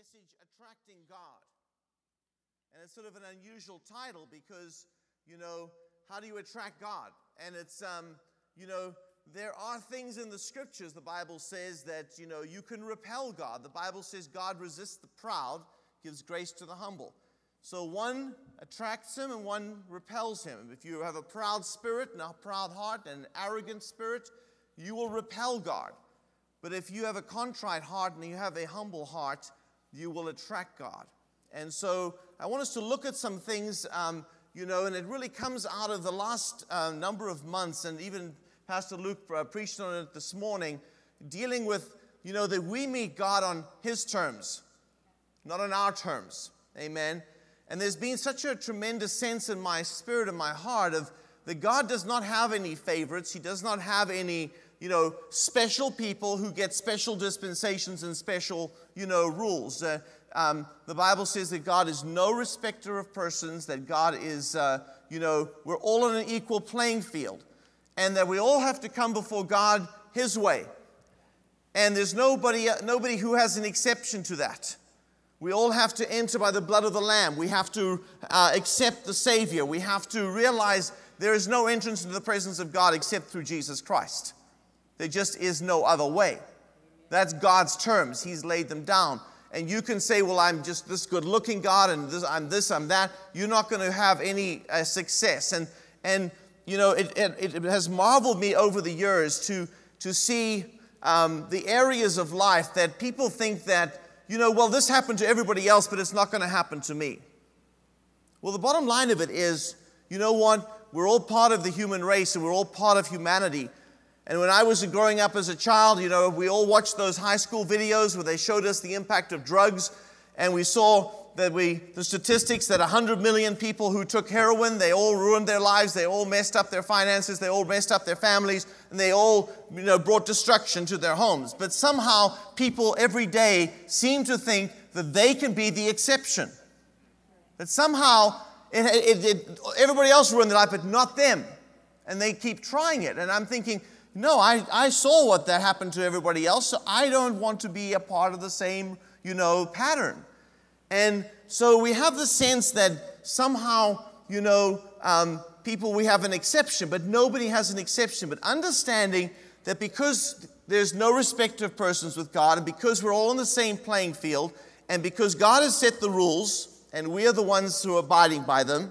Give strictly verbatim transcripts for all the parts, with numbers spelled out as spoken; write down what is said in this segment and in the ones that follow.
message, Attracting God. And it's sort of an unusual title because, you know, how do you attract God? And it's, um, you know, there are things in the scriptures, the Bible says, that, you know, you can repel God. The Bible says God resists the proud, gives grace to the humble. So one attracts him and one repels him. If you have a proud spirit and a proud heart and an arrogant spirit, you will repel God. But if you have a contrite heart and you have a humble heart, you will attract God. And so I want us to look at some things, um, you know, and it really comes out of the last uh, number of months, and even Pastor Luke uh, preached on it this morning, dealing with, you know, that we meet God on His terms, not on our terms. Amen. And there's been such a tremendous sense in my spirit and my heart of that God does not have any favorites. He does not have any, you know, special people who get special dispensations and special, you know, rules. Uh, um, the Bible says that God is no respecter of persons, that God is, uh, you know, we're all on an equal playing field, and that we all have to come before God His way. And there's nobody, nobody who has an exception to that. We all have to enter by the blood of the Lamb. We have to uh, accept the Savior. We have to realize there is no entrance into the presence of God except through Jesus Christ. There just is no other way. That's God's terms. He's laid them down. And you can say, well, I'm just this good-looking God, and this, I'm this, I'm that. You're not going to have any uh, success. And, and you know, it, it, it has marveled me over the years to, to see um, the areas of life that people think that, you know, well, this happened to everybody else, but it's not going to happen to me. Well, the bottom line of it is, you know what? We're all part of the human race, and we're all part of humanity. And when I was growing up as a child, you know, we all watched those high school videos where they showed us the impact of drugs, and we saw that we, the statistics that one hundred million people who took heroin, they all ruined their lives, they all messed up their finances, they all messed up their families, and they all, you know, brought destruction to their homes. But somehow people every day seem to think that they can be the exception. That somehow it, it, it, everybody else ruined their life, but not them. And they keep trying it. And I'm thinking, no, I, I saw what that happened to everybody else, so I don't want to be a part of the same, you know, pattern. And so we have the sense that somehow, you know, um, people, we have an exception, but nobody has an exception. But understanding that because there's no respect of persons with God, and because we're all on the same playing field, and because God has set the rules, and we are the ones who are abiding by them,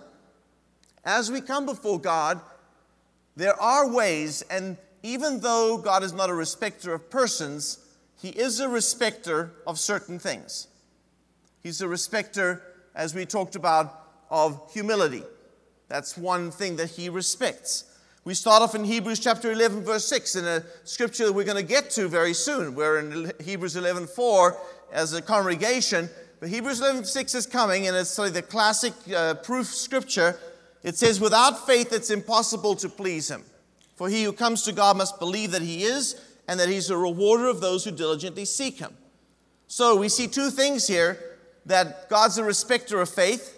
as we come before God, there are ways, and even though God is not a respecter of persons, He is a respecter of certain things. He's a respecter, as we talked about, of humility. That's one thing that He respects. We start off in Hebrews chapter eleven, verse six, in a scripture that we're going to get to very soon. We're in Hebrews eleven four as a congregation, but Hebrews eleven six is coming, and it's sort of the classic uh, proof scripture. It says, without faith it's impossible to please Him. For he who comes to God must believe that He is, and that He's a rewarder of those who diligently seek Him. So we see two things here, that God's a respecter of faith,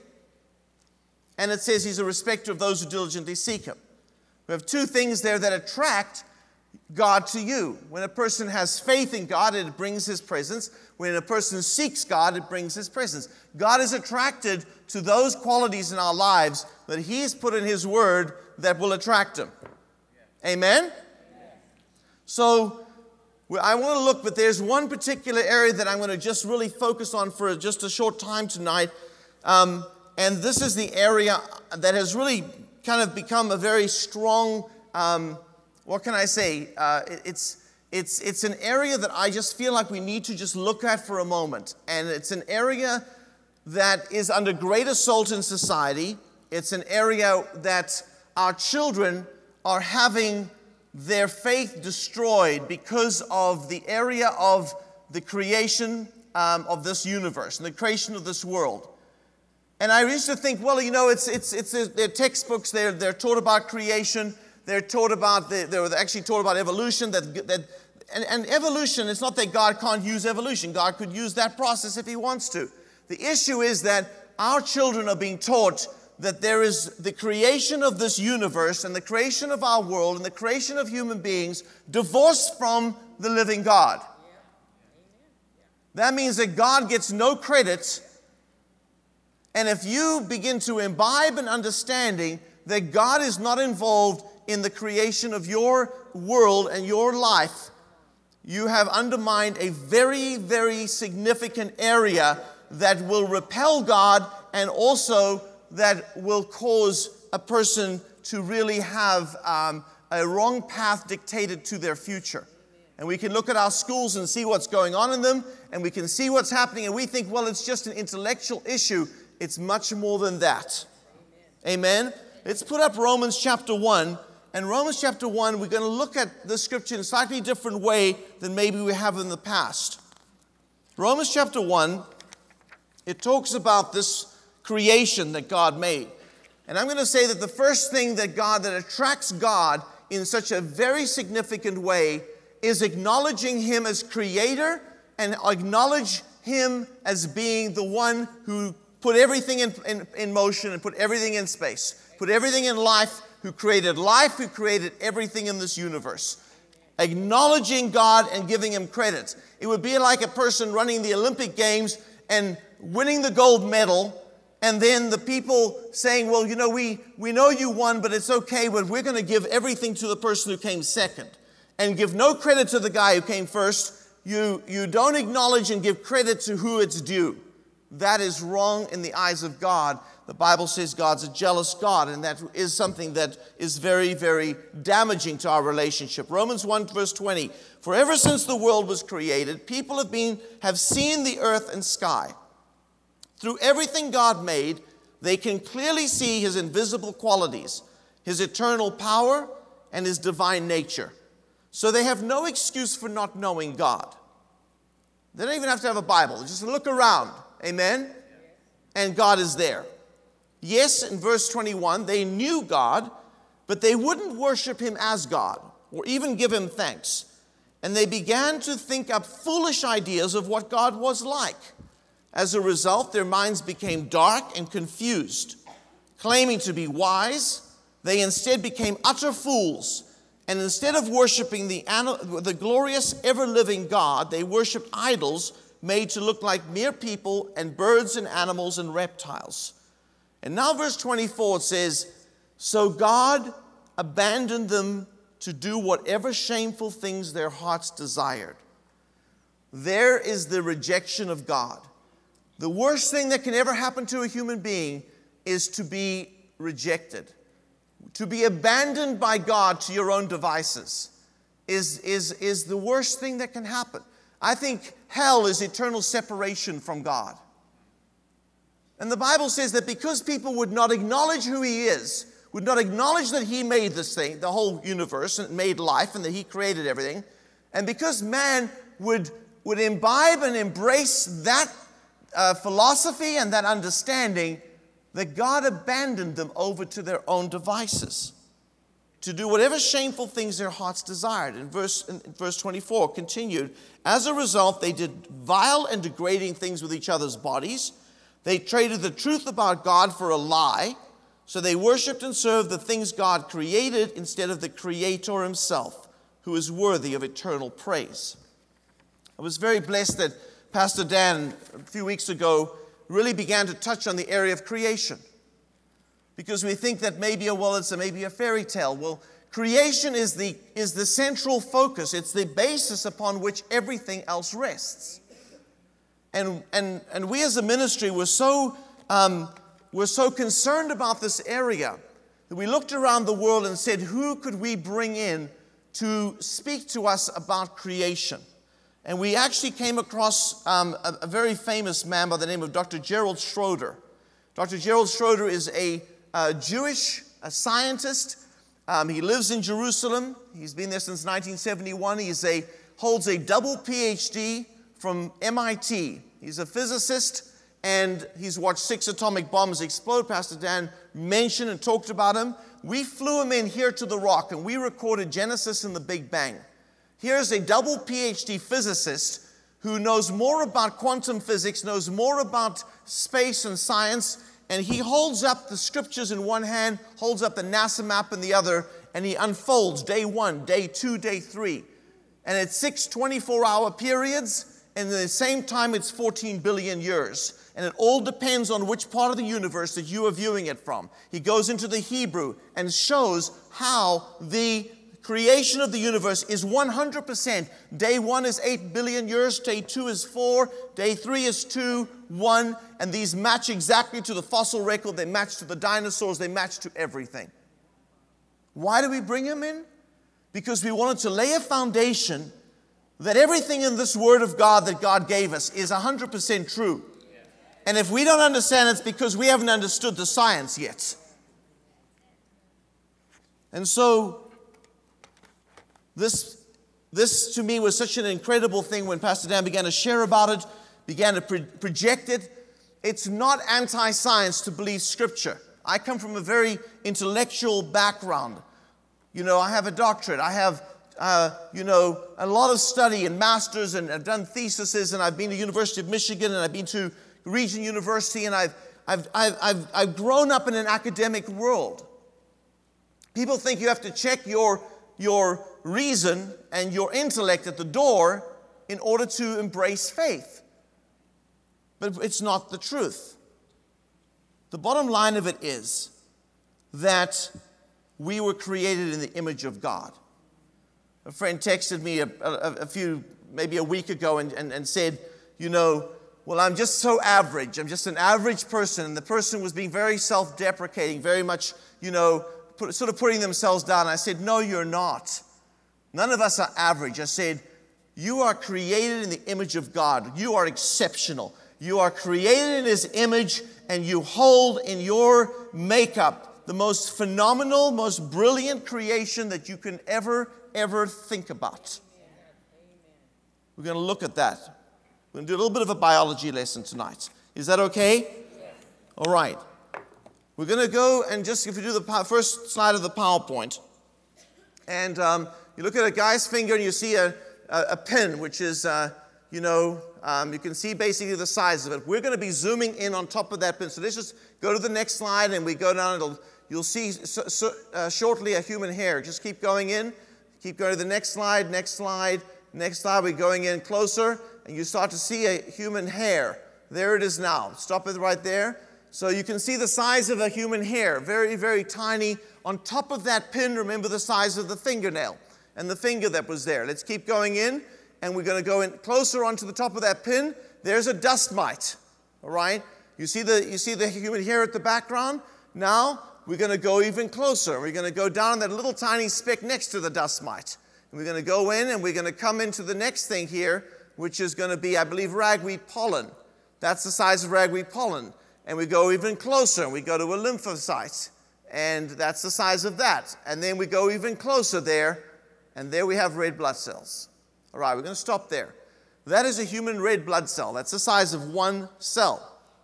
and it says He's a respecter of those who diligently seek Him. We have two things there that attract God to you. When a person has faith in God, it brings His presence. When a person seeks God, it brings His presence. God is attracted to those qualities in our lives that He has put in His Word that will attract Him. Amen? Amen? So, I want to look, but there's one particular area that I'm going to just really focus on for just a short time tonight. Um, and this is the area that has really kind of become a very strong, um, what can I say? Uh, it, it's, it's, it's an area that I just feel like we need to just look at for a moment. And it's an area that is under great assault in society. It's an area that our children are having their faith destroyed because of the area of the creation um, of this universe and the creation of this world. And I used to think, well, you know, it's it's it's their textbooks. They're they're taught about creation. They're taught about the, they're actually taught about evolution. That that and, and evolution. It's not that God can't use evolution. God could use that process if He wants to. The issue is that our children are being taught that there is the creation of this universe and the creation of our world and the creation of human beings divorced from the living God. That means that God gets no credit. And if you begin to imbibe an understanding that God is not involved in the creation of your world and your life, you have undermined a very, very significant area that will repel God and also that will cause a person to really have um, a wrong path dictated to their future. And we can look at our schools and see what's going on in them, and we can see what's happening, and we think, well, it's just an intellectual issue. It's much more than that. Amen? Amen? Let's put up Romans chapter one. And Romans chapter one, we're going to look at the scripture in a slightly different way than maybe we have in the past. Romans chapter one, it talks about this creation that God made. And I'm going to say that the first thing that God, that attracts God in such a very significant way is acknowledging Him as creator and acknowledge Him as being the one who put everything in, in, in motion and put everything in space, put everything in life, who created life, who created everything in this universe. Acknowledging God and giving Him credit. It would be like a person running the Olympic Games and winning the gold medal, and then the people saying, well, you know, we, we know you won, but it's okay, but we're going to give everything to the person who came second and give no credit to the guy who came first. You, you don't acknowledge and give credit to who it's due. That is wrong in the eyes of God. The Bible says God's a jealous God, and that is something that is very, very damaging to our relationship. Romans one, verse twenty, for ever since the world was created, people have been have seen the earth and sky. Through everything God made, they can clearly see His invisible qualities, His eternal power, and His divine nature. So they have no excuse for not knowing God. They don't even have to have a Bible. Just look around. Amen? And God is there. Yes, in verse twenty-one, they knew God, but they wouldn't worship Him as God or even give Him thanks. And they began to think up foolish ideas of what God was like. As a result, their minds became dark and confused. Claiming to be wise, they instead became utter fools. And instead of worshiping the, the glorious, ever-living God, they worshiped idols made to look like mere people and birds and animals and reptiles. And now verse twenty-four says, so God abandoned them to do whatever shameful things their hearts desired. There is the rejection of God. The worst thing that can ever happen to a human being is to be rejected. To be abandoned by God to your own devices is, is, is the worst thing that can happen. I think hell is eternal separation from God. And the Bible says that because people would not acknowledge who He is, would not acknowledge that He made this thing, the whole universe, and made life, and that He created everything, and because man would, would imbibe and embrace that uh, philosophy and that understanding, that God abandoned them over to their own devices to do whatever shameful things their hearts desired. In verse, in verse twenty-four continued, as a result, they did vile and degrading things with each other's bodies. They traded the truth about God for a lie, so they worshiped and served the things God created instead of the Creator Himself, who is worthy of eternal praise. I was very blessed that Pastor Dan, a few weeks ago, really began to touch on the area of creation. Because we think that maybe, well, it's a, maybe a fairy tale. Well, creation is the, is the central focus. It's the basis upon which everything else rests. And, and, and we as a ministry were so, um, were so concerned about this area that we looked around the world and said, who could we bring in to speak to us about creation? And we actually came across um, a, a very famous man by the name of Doctor Gerald Schroeder. Doctor Gerald Schroeder is a, a Jewish a scientist. Um, he lives in Jerusalem. He's been there since nineteen seventy-one. He's a, holds a double P H D from M I T. He's a physicist, and he's watched six atomic bombs explode. Pastor Dan mentioned and talked about him. We flew him in here to the Rock, and we recorded Genesis and the Big Bang. Here's a double P H D physicist who knows more about quantum physics, knows more about space and science, and he holds up the scriptures in one hand, holds up the NASA map in the other, and he unfolds day one, day two, day three. And it's six twenty-four hour periods, and at the same time it's fourteen billion years. And it all depends on which part of the universe that you are viewing it from. He goes into the Hebrew and shows how the creation of the universe is one hundred percent. Day one is eight billion years, day two is four, day three is two, one, and these match exactly to the fossil record. They match to the dinosaurs, they match to everything. Why do we bring him in? Because we wanted to lay a foundation that everything in this Word of God that God gave us is one hundred percent true. And if we don't understand, it's because we haven't understood the science yet. And so, this, this to me was such an incredible thing when Pastor Dan began to share about it, began to pro- project it. It's not anti-science to believe Scripture. I come from a very intellectual background. You know, I have a doctorate. I have, uh, you know, a lot of study and masters, and I've done theses, and I've been to University of Michigan, and I've been to Region University, and I've, I've, I've, I've, I've grown up in an academic world. People think you have to check your, your reason and your intellect at the door in order to embrace faith. But it's not the truth. The bottom line of it is that we were created in the image of God. A friend texted me a, a, a few, maybe a week ago and, and, and said, you know, well, I'm just so average. I'm just an average person. And the person was being very self-deprecating, very much, you know, put, sort of putting themselves down. I said, no, you're not. None of us are average. I said, you are created in the image of God. You are exceptional. You are created in His image, and you hold in your makeup the most phenomenal, most brilliant creation that you can ever, ever think about. We're going to look at that. We're going to do a little bit of a biology lesson tonight. Is that okay? All right. We're going to go and just, if you do the first slide of the PowerPoint, and um, you look at a guy's finger and you see a, a, a pin, which is, uh, you know, um, you can see basically the size of it. We're going to be zooming in on top of that pin. So let's just go to the next slide, and we go down. It'll, you'll see so, so, uh, shortly a human hair. Just keep going in. Keep going to the next slide, next slide, next slide. We're going in closer, and you start to see a human hair. There it is now. Stop it right there. So you can see the size of a human hair, very, very tiny. On top of that pin, remember the size of the fingernail and the finger that was there. Let's keep going in, and we're going to go in closer onto the top of that pin. There's a dust mite, all right? You see the, you see the human hair at the background? Now, we're going to go even closer. We're going to go down that little tiny speck next to the dust mite. And we're going to go in, and we're going to come into the next thing here, which is going to be, I believe, ragweed pollen. That's the size of ragweed pollen. And we go even closer, and we go to a lymphocyte, and that's the size of that. And then we go even closer there, and there we have red blood cells. All right, we're going to stop there. That is a human red blood cell. That's the size of one cell.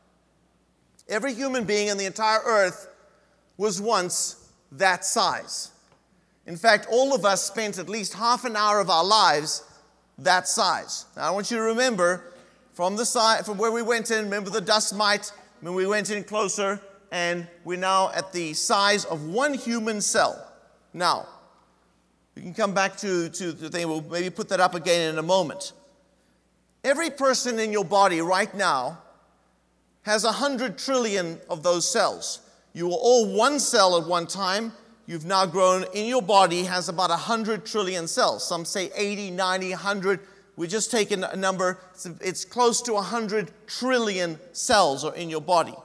Every human being on the entire earth was once that size. In fact, all of us spent at least half an hour of our lives that size. Now, I want you to remember from the side, from where we went in, remember the dust mite, when we went in closer, and we're now at the size of one human cell. Now, we can come back to, to the thing, we'll maybe put that up again in a moment. Every person in your body right now has a hundred trillion of those cells. You were all one cell at one time. You've now grown, in your body has about a hundred trillion cells. Some say eighty, ninety, one hundred. We just take a number, it's, it's close to one hundred trillion cells are in your body.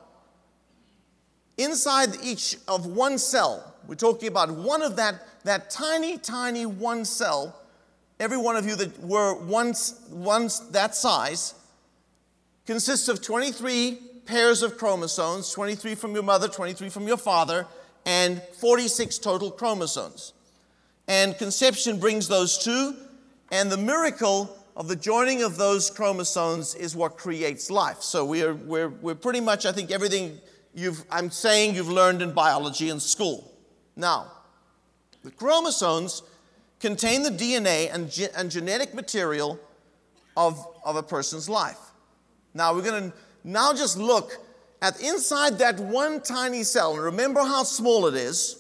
Inside each of one cell, we're talking about one of that, that tiny, tiny one cell, every one of you that were once, once that size, consists of twenty-three pairs of chromosomes, twenty-three from your mother, twenty-three from your father, and forty-six total chromosomes. And conception brings those two, and the miracle of the joining of those chromosomes is what creates life. So we're, we're, we're pretty much, I think, everything you've, I'm saying you've learned in biology in school. Now, the chromosomes contain the D N A and, ge- and genetic material of, of a person's life. Now, we're going to now just look at inside that one tiny cell, and remember how small it is.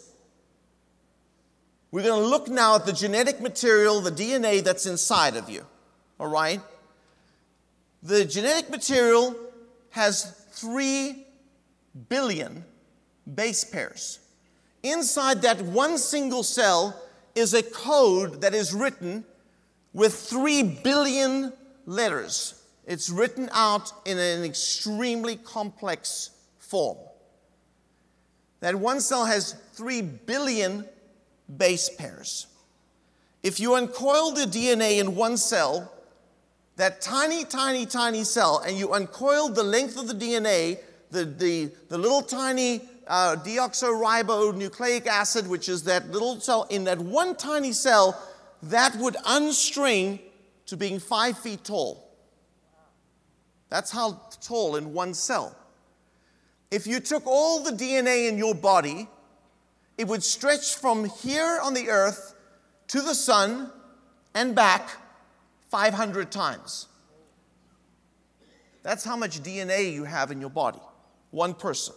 We're going to look now at the genetic material, the D N A that's inside of you. All right? the genetic material has three billion base pairs. Inside that one single cell is a code that is written with three billion letters. It's written out in an extremely complex form. That one cell has three billion base pairs. If you uncoil the D N A in one cell, that tiny, tiny, tiny cell, and you uncoil the length of the D N A, the, the, the little tiny uh, deoxyribonucleic acid, which is that little cell, in that one tiny cell, that would unstring to being five feet tall. That's how tall in one cell. If you took all the D N A in your body, it would stretch from here on the earth to the sun and back five hundred times. That's how much D N A you have in your body, one person.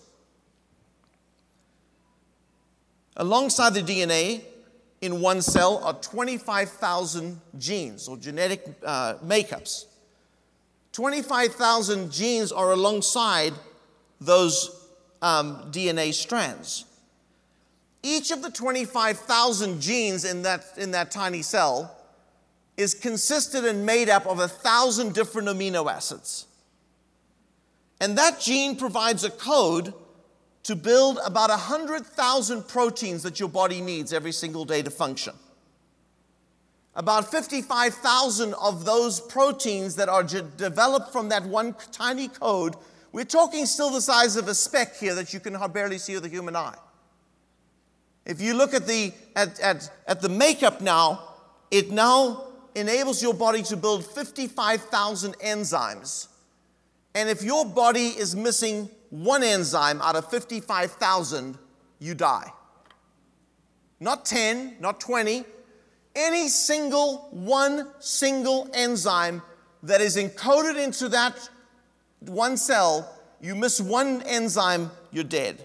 Alongside the D N A in one cell are twenty-five thousand genes or genetic uh, makeups. twenty-five thousand genes are alongside those um, D N A strands. Each of the twenty-five thousand genes in that, in that tiny cell is consisted and made up of a thousand different amino acids. And that gene provides a code to build about one hundred thousand proteins that your body needs every single day to function. About fifty-five thousand of those proteins that are ge- developed from that one tiny code, we're talking still the size of a speck here that you can barely see with the human eye. If you look at the, at, at, at the makeup now, it now enables your body to build fifty-five thousand enzymes. And if your body is missing one enzyme out of fifty-five thousand, you die. Not ten, not twenty. Any single, one single enzyme that is encoded into that one cell, you miss one enzyme, you're dead.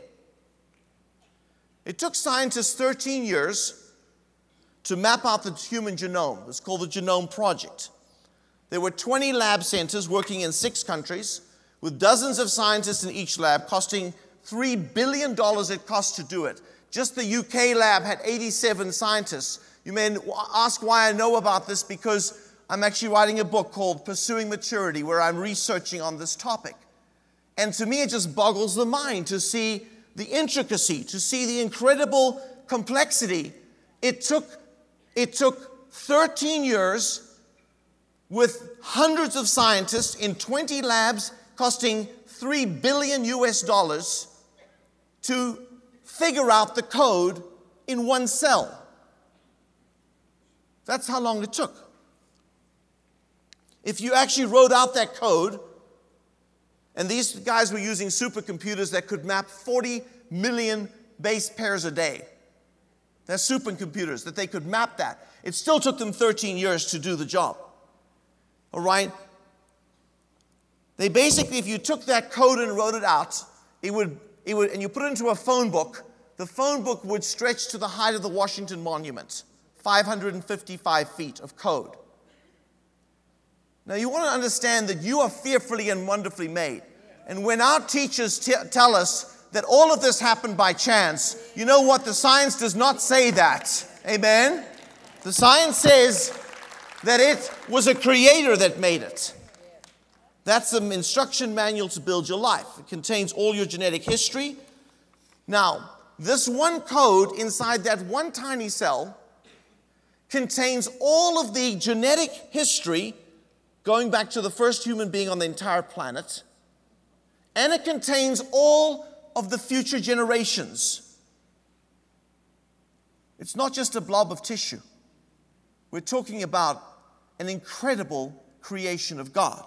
It took scientists thirteen years to map out the human genome. It's called the Genome Project. There were twenty lab centers working in six countries with dozens of scientists in each lab, costing three billion dollars it cost to do it. Just the U K lab had eighty-seven scientists. You may ask why I know about this, because I'm actually writing a book called Pursuing Maturity, where I'm researching on this topic. And to me, it just boggles the mind to see the intricacy, to see the incredible complexity. It took, it took thirteen years with hundreds of scientists in twenty labs costing three billion U S dollars to figure out the code in one cell. That's how long it took. If you actually wrote out that code, and these guys were using supercomputers that could map forty million base pairs a day. They're supercomputers that they could map that. It still took them thirteen years to do the job. All right? They basically, if you took that code and wrote it out, it would, it would, and you put it into a phone book, the phone book would stretch to the height of the Washington Monument, five hundred fifty-five feet of code. Now, you want to understand that you are fearfully and wonderfully made. And when our teachers t- tell us that all of this happened by chance, you know what? The science does not say that. Amen? The science says that it was a creator that made it. That's an instruction manual to build your life. It contains all your genetic history. Now, this one code inside that one tiny cell contains all of the genetic history going back to the first human being on the entire planet. And it contains all of the future generations. It's not just a blob of tissue. We're talking about an incredible creation of God.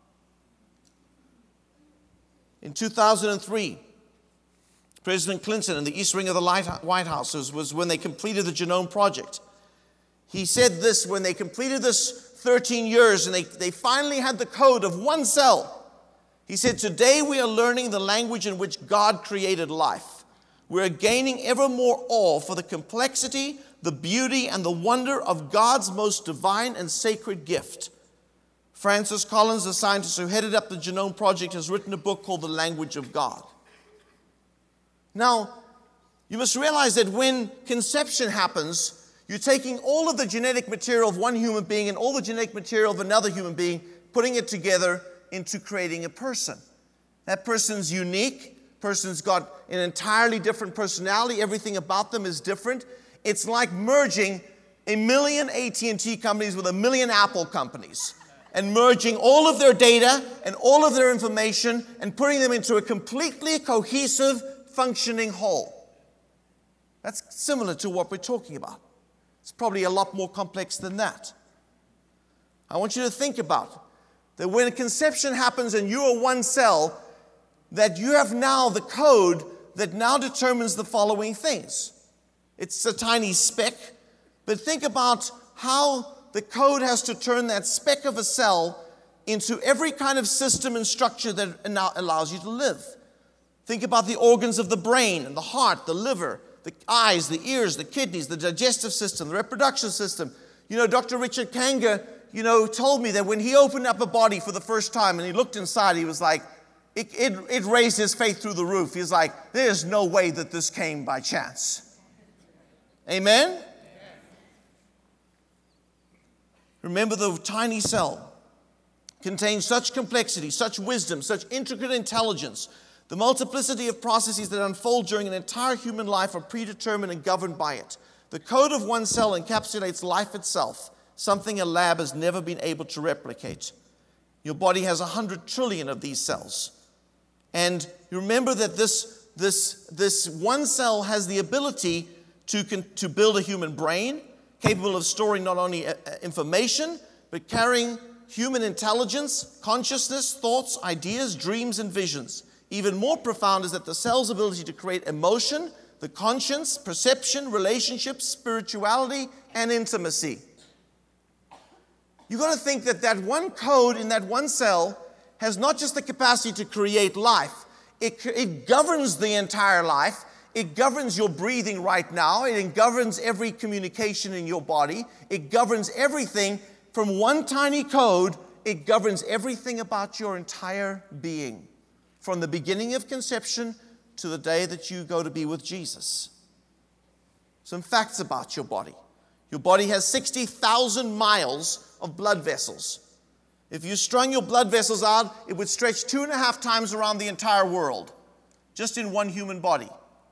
In two thousand three, President Clinton in the East Wing of the White House was, was when they completed the Genome Project. He said this when they completed this thirteen years and they, they finally had the code of one cell. He said, "Today we are learning the language in which God created life. We are gaining ever more awe for the complexity, the beauty, and the wonder of God's most divine and sacred gift. Francis Collins, the scientist who headed up the Genome Project, has written a book called The Language of God. Now, you must realize that when conception happens, you're taking all of the genetic material of one human being and all the genetic material of another human being, putting it together into creating a person. That person's unique. Person's got an entirely different personality. Everything about them is different. It's like merging a million A T and T companies with a million Apple companies and merging all of their data and all of their information and putting them into a completely cohesive, functioning whole. That's similar to what we're talking about. It's probably a lot more complex than that. I want you to think about that when conception happens and you are one cell, that you have now the code that now determines the following things. It's a tiny speck, but think about how the code has to turn that speck of a cell into every kind of system and structure that now allows you to live. Think about the organs of the brain and the heart, the liver, the eyes, the ears, the kidneys, the digestive system, the reproduction system. You know, Doctor Richard Kanga, you know, told me that when he opened up a body for the first time and he looked inside, he was like, it, it, it raised his faith through the roof. He's like, there's no way that this came by chance. Amen? Remember, the tiny cell contains such complexity, such wisdom, such intricate intelligence. The multiplicity of processes that unfold during an entire human life are predetermined and governed by it. The code of one cell encapsulates life itself, something a lab has never been able to replicate. Your body has one hundred trillion of these cells. And you remember that this, this, this one cell has the ability to, to build a human brain, capable of storing not only information, but carrying human intelligence, consciousness, thoughts, ideas, dreams, and visions. Even more profound is that the cell's ability to create emotion, the conscience, perception, relationships, spirituality, and intimacy. You've got to think that that one code in that one cell has not just the capacity to create life, it, it governs the entire life. It governs your breathing right now. It governs every communication in your body. It governs everything from one tiny code. It governs everything about your entire being, from the beginning of conception to the day that you go to be with Jesus. Some facts about your body. Your body has sixty thousand miles of blood vessels. If you strung your blood vessels out, it would stretch two and a half times around the entire world, just in one human body.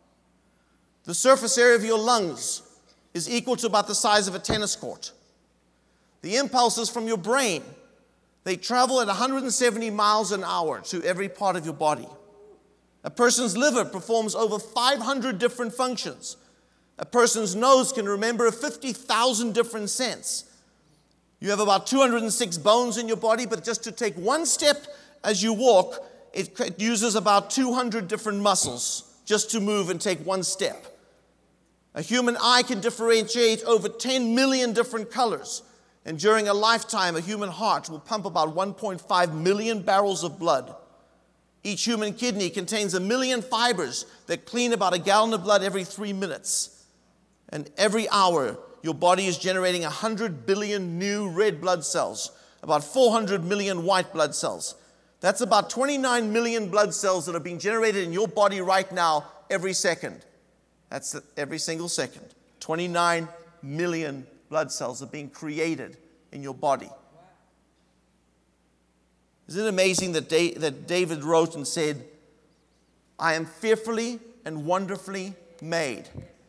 The surface area of your lungs is equal to about the size of a tennis court. The impulses from your brain, they travel at one hundred seventy miles an hour to every part of your body. A person's liver performs over five hundred different functions. A person's nose can remember fifty thousand different scents. You have about two hundred six bones in your body, but just to take one step as you walk, it uses about two hundred different muscles just to move and take one step. A human eye can differentiate over ten million different colors. And during a lifetime, a human heart will pump about one point five million barrels of blood. Each human kidney contains a million fibers that clean about a gallon of blood every three minutes. And every hour, your body is generating one hundred billion new red blood cells, about four hundred million white blood cells. That's about twenty-nine million blood cells that are being generated in your body right now every second. That's every single second. twenty-nine million blood cells are being created in your body. Isn't it amazing that, da- that David wrote and said, I am fearfully and wonderfully made.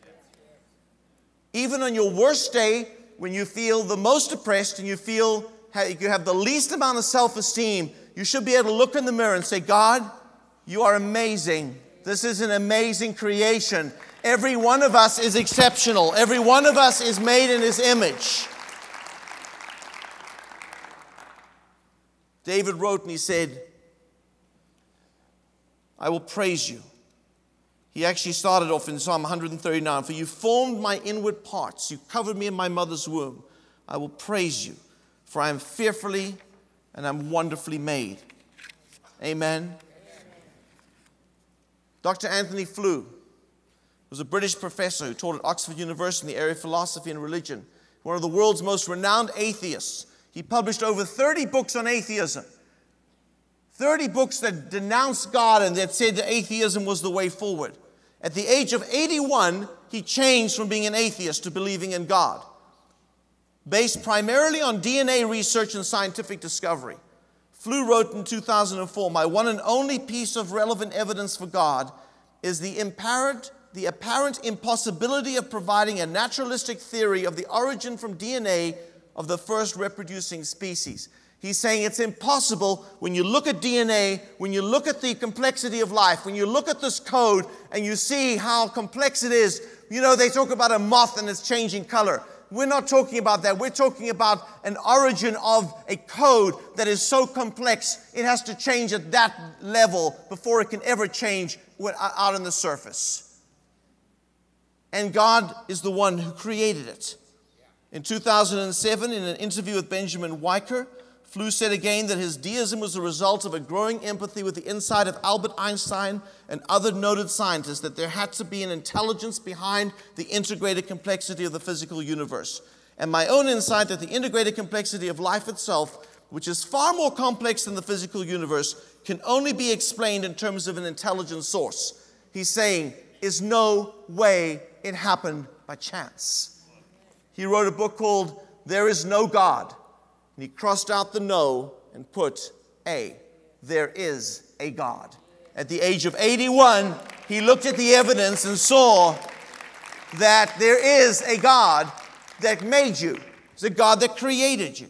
Even on your worst day, when you feel the most depressed and you feel you have the least amount of self-esteem, you should be able to look in the mirror and say, God, you are amazing. This is an amazing creation. Every one of us is exceptional. Every one of us is made in His image. David wrote and he said, I will praise you. He actually started off in Psalm one thirty-nine, for you formed my inward parts. You covered me in my mother's womb. I will praise you, for I am fearfully and I'm wonderfully made. Amen. Doctor Anthony Flew was a British professor who taught at Oxford University in the area of philosophy and religion, one of the world's most renowned atheists. He published over thirty books on atheism. thirty books that denounced God and that said that atheism was the way forward. At the age of eighty-one, he changed from being an atheist to believing in God, based primarily on D N A research and scientific discovery. Flew wrote in two thousand four, "My one and only piece of relevant evidence for God is the apparent, the apparent impossibility of providing a naturalistic theory of the origin from D N A of the first reproducing species." He's saying it's impossible when you look at D N A, when you look at the complexity of life, when you look at this code and you see how complex it is. You know, they talk about a moth and it's changing color. We're not talking about that. We're talking about an origin of a code that is so complex, it has to change at that level before it can ever change out on the surface. And God is the one who created it. In two thousand seven, in an interview with Benjamin Weicker, Flew said again that his deism was a result of a growing empathy with the insight of Albert Einstein and other noted scientists, that there had to be an intelligence behind the integrated complexity of the physical universe. And my own insight that the integrated complexity of life itself, which is far more complex than the physical universe, can only be explained in terms of an intelligent source. He's saying, is no way it happened by chance. He wrote a book called There Is No God. And he crossed out the no and put a. There is a God. At the age of eighty-one, he looked at the evidence and saw that there is a God that made you. It's a God that created you.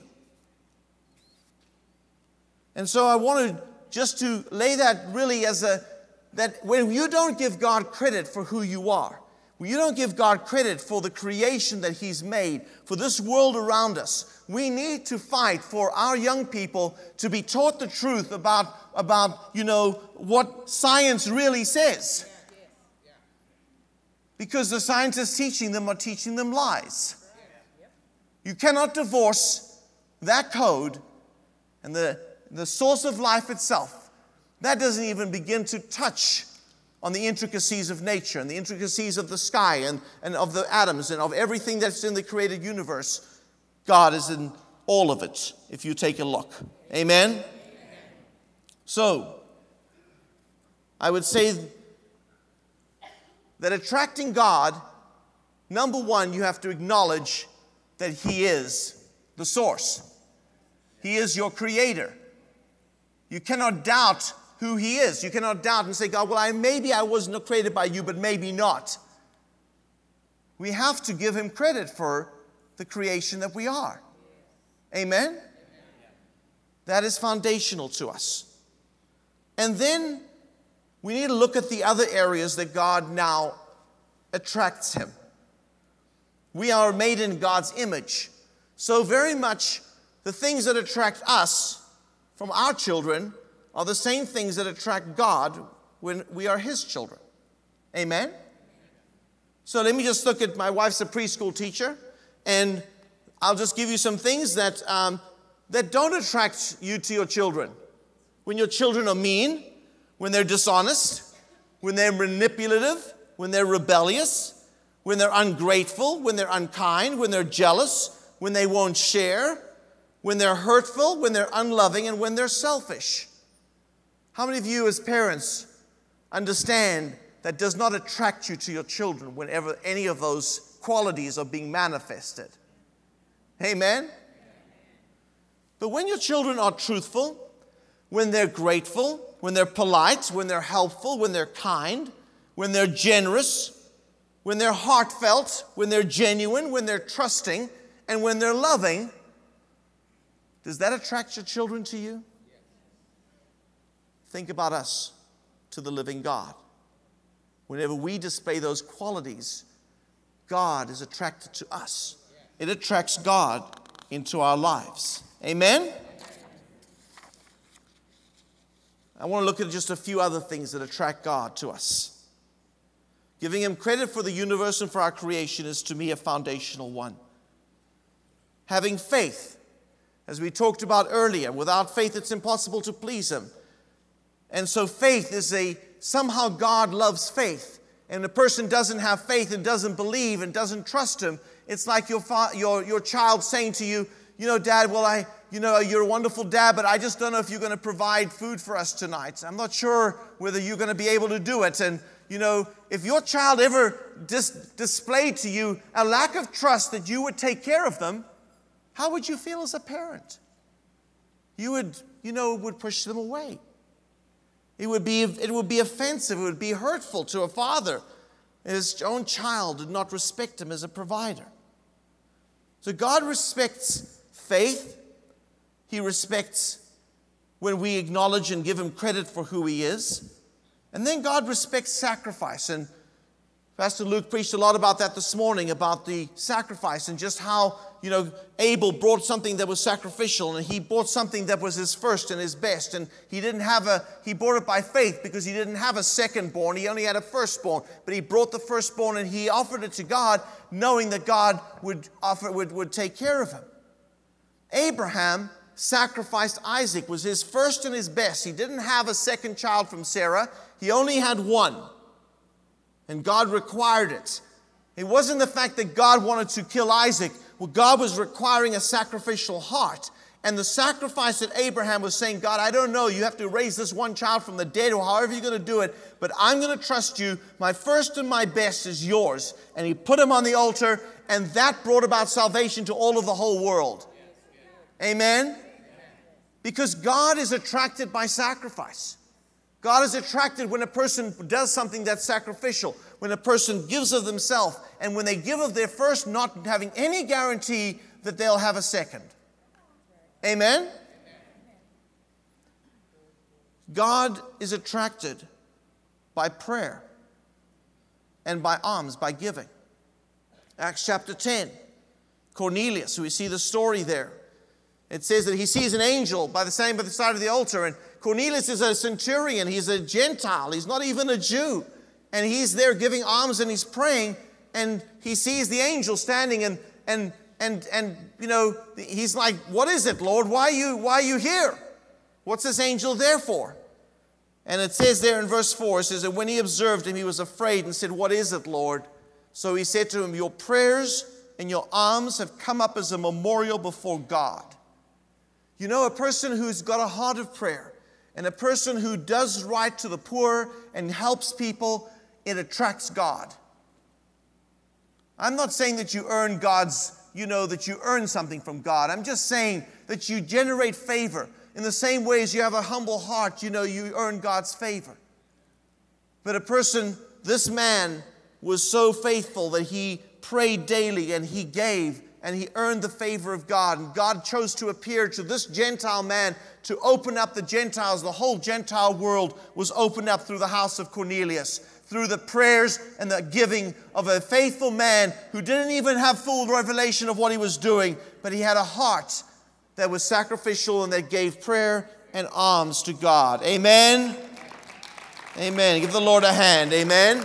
And so I wanted just to lay that really as a, that when you don't give God credit for who you are, when you don't give God credit for the creation that He's made, for this world around us, we need to fight for our young people to be taught the truth about, about you know, what science really says. Because the scientists teaching them are teaching them lies. You cannot divorce that code and the, the source of life itself. That doesn't even begin to touch on the intricacies of nature and the intricacies of the sky and, and of the atoms and of everything that's in the created universe. God is in all of it, if you take a look. Amen? Amen? So, I would say that attracting God, number one, you have to acknowledge that He is the source. He is your creator. You cannot doubt who He is. You cannot doubt and say, God, well, I, maybe I wasn't created by you, but maybe not. We have to give Him credit for the creation that we are. Amen? That is foundational to us. And then we need to look at the other areas that God now attracts Him. We are made in God's image. So very much the things that attract us from our children are the same things that attract God when we are His children. Amen? So let me just look at, my wife's a preschool teacher, and I'll just give you some things that, um, that don't attract you to your children. When your children are mean, when they're dishonest, when they're manipulative, when they're rebellious, when they're ungrateful, when they're unkind, when they're jealous, when they won't share, when they're hurtful, when they're unloving, and when they're selfish. How many of you as parents understand that does not attract you to your children whenever any of those qualities are being manifested? Amen? But when your children are truthful, when they're grateful, when they're polite, when they're helpful, when they're kind, when they're generous, when they're heartfelt, when they're genuine, when they're trusting, and when they're loving, does that attract your children to you? Think about us to the living God. Whenever we display those qualities, God is attracted to us. It attracts God into our lives. Amen? I want to look at just a few other things that attract God to us. Giving Him credit for the universe and for our creation is, to me, a foundational one. Having faith, as we talked about earlier, without faith it's impossible to please Him. And so faith is a, somehow God loves faith. And a person doesn't have faith and doesn't believe and doesn't trust Him. It's like your, fa- your, your child saying to you, you know, Dad, well, I, you know, you're a wonderful dad, but I just don't know if you're going to provide food for us tonight. I'm not sure whether you're going to be able to do it. And, you know, if your child ever dis- displayed to you a lack of trust that you would take care of them, how would you feel as a parent? You would, you know, would push them away. It would be, it would be offensive. It would be hurtful to a father. His own child did not respect him as a provider. So God respects faith. He respects when we acknowledge and give him credit for who he is. And then God respects sacrifice. And Pastor Luke preached a lot about that this morning, about the sacrifice and just how, you know, Abel brought something that was sacrificial, and he brought something that was his first and his best. And he didn't have a, he brought it by faith because he didn't have a secondborn. He only had a firstborn. But he brought the firstborn and he offered it to God, knowing that God would offer, would, would take care of him. Abraham sacrificed Isaac, was his first and his best. He didn't have a second child from Sarah. He only had one. And God required it. It wasn't the fact that God wanted to kill Isaac. Well, God was requiring a sacrificial heart. And the sacrifice that Abraham was saying, God, I don't know, you have to raise this one child from the dead or however you're going to do it, but I'm going to trust you. My first and my best is yours. And he put him on the altar, and that brought about salvation to all of the whole world. Amen? Because God is attracted by sacrifice. God is attracted when a person does something that's sacrificial, when a person gives of themselves, and when they give of their first, not having any guarantee that they'll have a second. Amen? God is attracted by prayer and by alms, by giving. Acts chapter ten, Cornelius, we see the story there. It says that he sees an angel by the same by the side of the altar, and Cornelius is a centurion. He's a Gentile. He's not even a Jew. And he's there giving alms and he's praying, and he sees the angel standing, and and and and you know, he's like, "What is it, Lord? Why are you why are you here? What's this angel there for?" And it says there in verse four, it says that when he observed him, he was afraid and said, "What is it, Lord?" So he said to him, "Your prayers and your alms have come up as a memorial before God." You know, a person who's got a heart of prayer and a person who does right to the poor and helps people, it attracts God. I'm not saying that you earn God's, you know, that you earn something from God. I'm just saying that you generate favor. In the same way as you have a humble heart, you know, you earn God's favor. But a person, this man was so faithful that he prayed daily and he gave, and he earned the favor of God. And God chose to appear to this Gentile man to open up the Gentiles. The whole Gentile world was opened up through the house of Cornelius, through the prayers and the giving of a faithful man who didn't even have full revelation of what he was doing, but he had a heart that was sacrificial and that gave prayer and alms to God. Amen? Amen. Give the Lord a hand. Amen?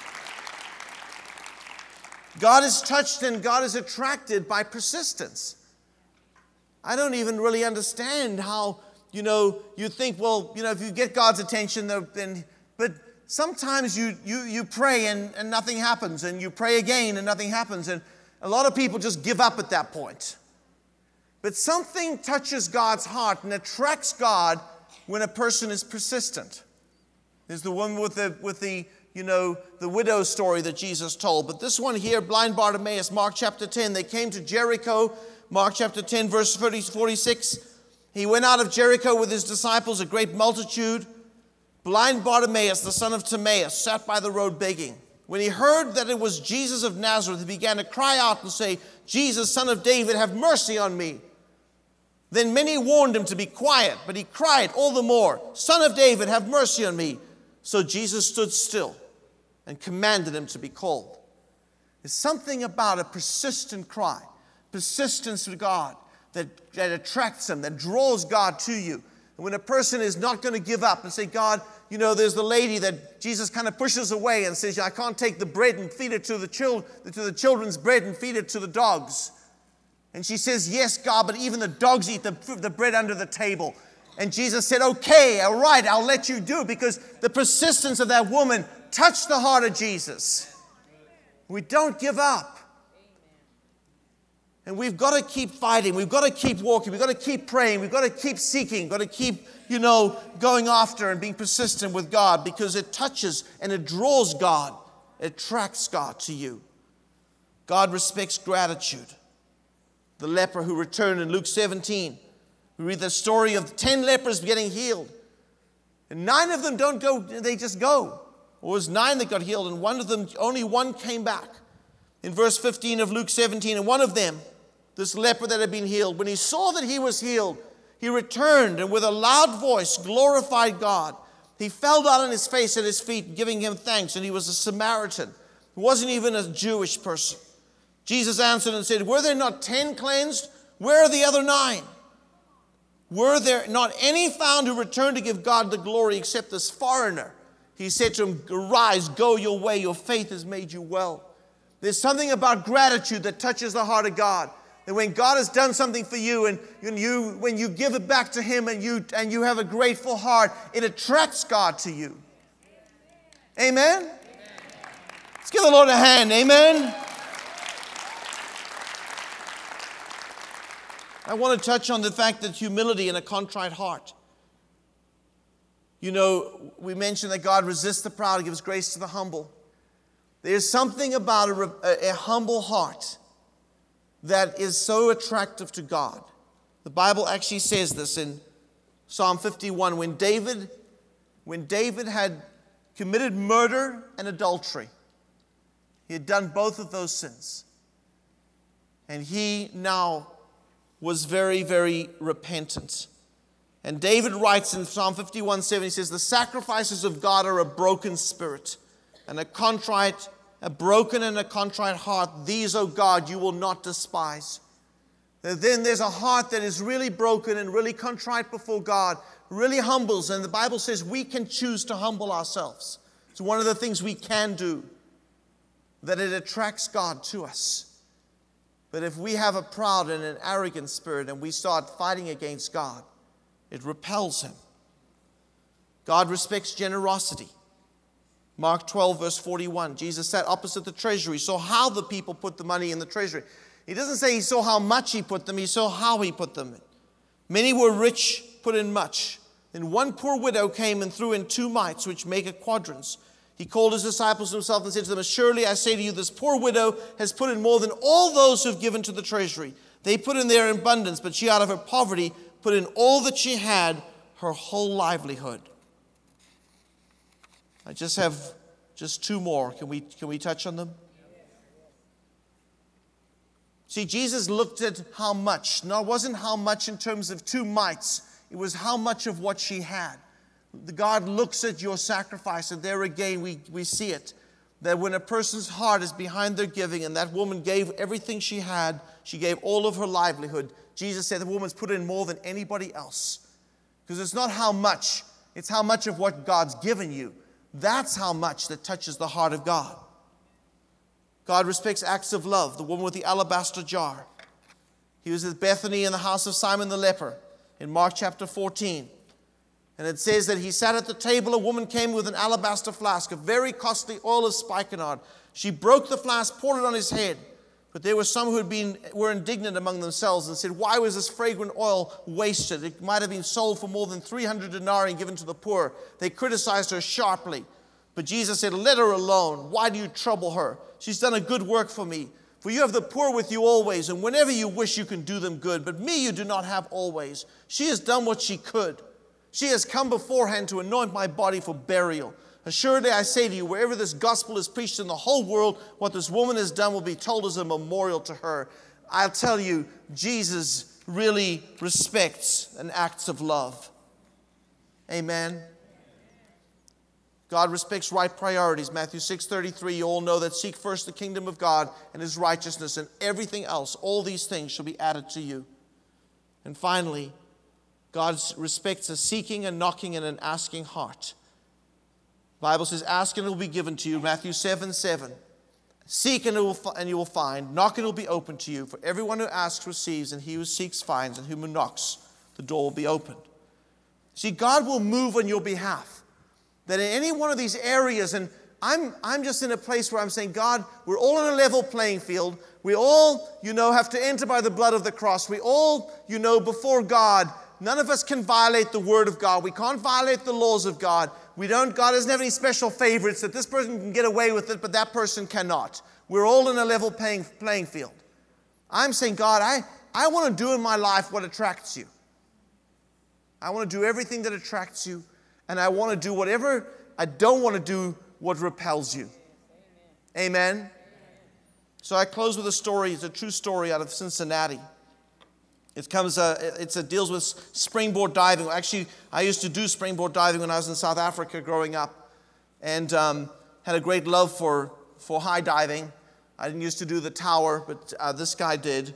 God is touched and God is attracted by persistence. I don't even really understand how, you know, you think, well, you know, if you get God's attention, then, but sometimes you you you pray and, and nothing happens, and you pray again and nothing happens, and a lot of people just give up at that point. But something touches God's heart and attracts God when a person is persistent. There's the one with the with the you know, the widow story that Jesus told. But this one here, blind Bartimaeus, Mark chapter ten, they came to Jericho, Mark chapter ten, verse forty-six. He went out of Jericho with his disciples, a great multitude. Blind Bartimaeus, the son of Timaeus, sat by the road begging. When he heard that it was Jesus of Nazareth, he began to cry out and say, "Jesus, son of David, have mercy on me." Then many warned him to be quiet, but he cried all the more, "Son of David, have mercy on me." So Jesus stood still and commanded him to be called. There's something about a persistent cry, persistence to God, that, that attracts him, that draws God to you. And when a person is not going to give up and say, "God, you know, there's the lady that Jesus kind of pushes away and says, I can't take the bread and feed it to the, chil- to the children's bread and feed it to the dogs." And she says, "Yes, God, but even the dogs eat the, the bread under the table." And Jesus said, "Okay, all right, I'll let you do it," because the persistence of that woman touched the heart of Jesus. We don't give up. And we've got to keep fighting. We've got to keep walking. We've got to keep praying. We've got to keep seeking. We've got to keep, you know, going after and being persistent with God, because it touches and it draws God. It attracts God to you. God respects gratitude. The leper who returned in Luke seventeen. We read the story of ten lepers getting healed. And nine of them don't go, they just go. Or it was nine that got healed, and one of them, only one came back. In verse fifteen of Luke seventeen, and one of them, this leper that had been healed, when he saw that he was healed, he returned and with a loud voice glorified God. He fell down on his face at his feet, giving him thanks, and he was a Samaritan. He wasn't even a Jewish person. Jesus answered and said, were there not ten cleansed? Where are the other nine? Were there not any found who returned to give God the glory except this foreigner? He said to him, arise, go your way, your faith has made you well. There's something about gratitude that touches the heart of God. And when God has done something for you, and you, when you give it back to Him and you, and you have a grateful heart, it attracts God to you. Amen? Amen. Let's give the Lord a hand. Amen? I want to touch on the fact that humility and a contrite heart. You know, we mentioned that God resists the proud and gives grace to the humble. There's something about a, a, a humble heart that is so attractive to God. The Bible actually says this in Psalm fifty-one. When David, when David had committed murder and adultery, he had done both of those sins. And he now was very, very repentant. And David writes in Psalm fifty-one seven, he says, the sacrifices of God are a broken spirit and a contrite, a broken and a contrite heart. These, O God, you will not despise. And then there's a heart that is really broken and really contrite before God, really humbles. And the Bible says we can choose to humble ourselves. It's one of the things we can do, that it attracts God to us. But if we have a proud and an arrogant spirit and we start fighting against God, it repels Him. God respects generosity. Mark twelve, verse forty-one. Jesus sat opposite the treasury, saw how the people put the money in the treasury. He doesn't say he saw how much he put them, he saw how he put them in. Many were rich, put in much. Then one poor widow came and threw in two mites, which make a quadrans. He called his disciples to himself and said to them, surely I say to you, this poor widow has put in more than all those who have given to the treasury. They put in their abundance, but she out of her poverty put in all that she had, her whole livelihood. I just have just two more. Can we, can we touch on them? See, Jesus looked at how much. No, it wasn't how much in terms of two mites. It was how much of what she had. God looks at your sacrifice, and there again we, we see it. That when a person's heart is behind their giving, and that woman gave everything she had, she gave all of her livelihood. Jesus said the woman's put in more than anybody else. Because it's not how much, it's how much of what God's given you. That's how much that touches the heart of God. God respects acts of love. The woman with the alabaster jar. He was at Bethany in the house of Simon the leper in Mark chapter fourteen. And it says that he sat at the table. A woman came with an alabaster flask of very costly oil of spikenard. She broke the flask, poured it on his head. But there were some who had been, were indignant among themselves and said, why was this fragrant oil wasted? It might have been sold for more than three hundred denarii and given to the poor. They criticized her sharply. But Jesus said, let her alone. Why do you trouble her? She's done a good work for me. For you have the poor with you always, and whenever you wish you can do them good. But me you do not have always. She has done what she could. She has come beforehand to anoint my body for burial. Assuredly, I say to you, wherever this gospel is preached in the whole world, what this woman has done will be told as a memorial to her. I'll tell you, Jesus really respects an acts of love. Amen. God respects right priorities. Matthew six thirty-three, you all know that seek first the kingdom of God and His righteousness, and everything else, all these things shall be added to you. And finally, God respects a seeking, a knocking, and an asking heart. The Bible says, ask and it will be given to you. Matthew seven seven. Seek and, it will, and you will find. Knock and it will be opened to you. For everyone who asks receives, and he who seeks finds, and whom knocks, the door will be opened. See, God will move on your behalf. That in any one of these areas, and I'm, I'm just in a place where I'm saying, God, we're all on a level playing field. We all, you know, have to enter by the blood of the cross. We all, you know, before God, none of us can violate the word of God. We can't violate the laws of God. We don't, God doesn't have any special favorites that this person can get away with it, but that person cannot. We're all in a level playing, playing field. I'm saying, God, I, I want to do in my life what attracts you. I want to do everything that attracts you, and I want to do whatever I don't want to do what repels you. Amen. Amen. So I close with a story. It's a true story out of Cincinnati. It comes. Uh, it's a deals with springboard diving. Actually, I used to do springboard diving when I was in South Africa growing up, and um, had a great love for for high diving. I didn't used to do the tower, but uh, this guy did,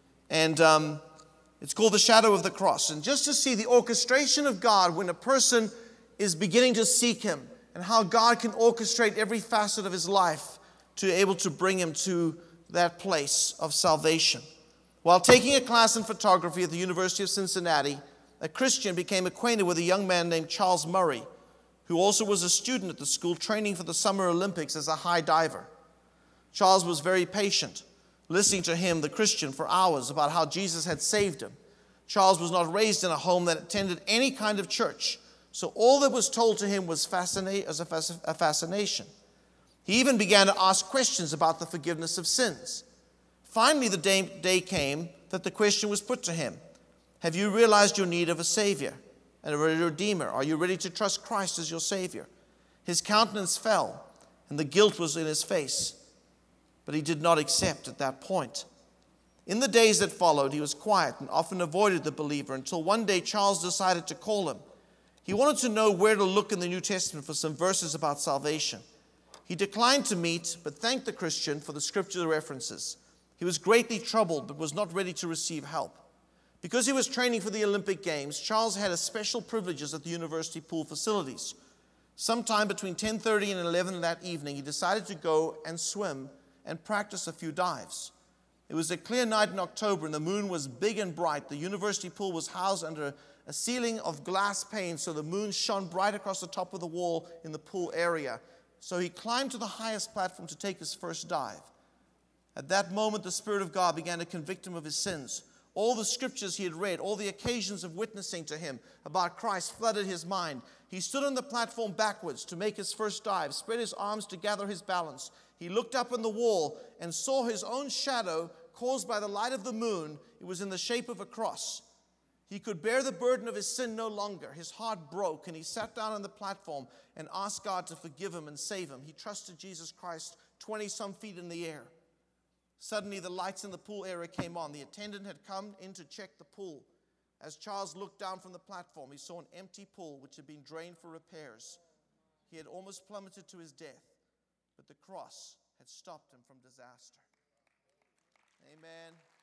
and um, it's called The Shadow of the Cross. And just to see the orchestration of God when a person is beginning to seek Him, and how God can orchestrate every facet of his life to be able to bring him to that place of salvation. While taking a class in photography at the University of Cincinnati, a Christian became acquainted with a young man named Charles Murray, who also was a student at the school training for the Summer Olympics as a high diver. Charles was very patient, listening to him, the Christian, for hours about how Jesus had saved him. Charles was not raised in a home that attended any kind of church, so all that was told to him was fascina- as a, fasc- a fascination. He even began to ask questions about the forgiveness of sins. Finally, the day, day came that the question was put to him. Have you realized your need of a Savior and a Redeemer? Are you ready to trust Christ as your Savior? His countenance fell, and the guilt was in his face, but he did not accept at that point. In the days that followed, he was quiet and often avoided the believer until one day Charles decided to call him. He wanted to know where to look in the New Testament for some verses about salvation. He declined to meet, but thanked the Christian for the scripture references. He was greatly troubled, but was not ready to receive help. Because he was training for the Olympic Games, Charles had a special privileges at the university pool facilities. Sometime between ten thirty and eleven that evening, he decided to go and swim and practice a few dives. It was a clear night in October, and the moon was big and bright. The university pool was housed under a ceiling of glass pane, so the moon shone bright across the top of the wall in the pool area. So he climbed to the highest platform to take his first dive. At that moment, the Spirit of God began to convict him of his sins. All the scriptures he had read, all the occasions of witnessing to him about Christ flooded his mind. He stood on the platform backwards to make his first dive, spread his arms to gather his balance. He looked up on the wall and saw his own shadow caused by the light of the moon. It was in the shape of a cross. He could bear the burden of his sin no longer. His heart broke, and he sat down on the platform and asked God to forgive him and save him. He trusted Jesus Christ twenty-some feet in the air. Suddenly, the lights in the pool area came on. The attendant had come in to check the pool. As Charles looked down from the platform, he saw an empty pool which had been drained for repairs. He had almost plummeted to his death, but the cross had stopped him from disaster. Amen.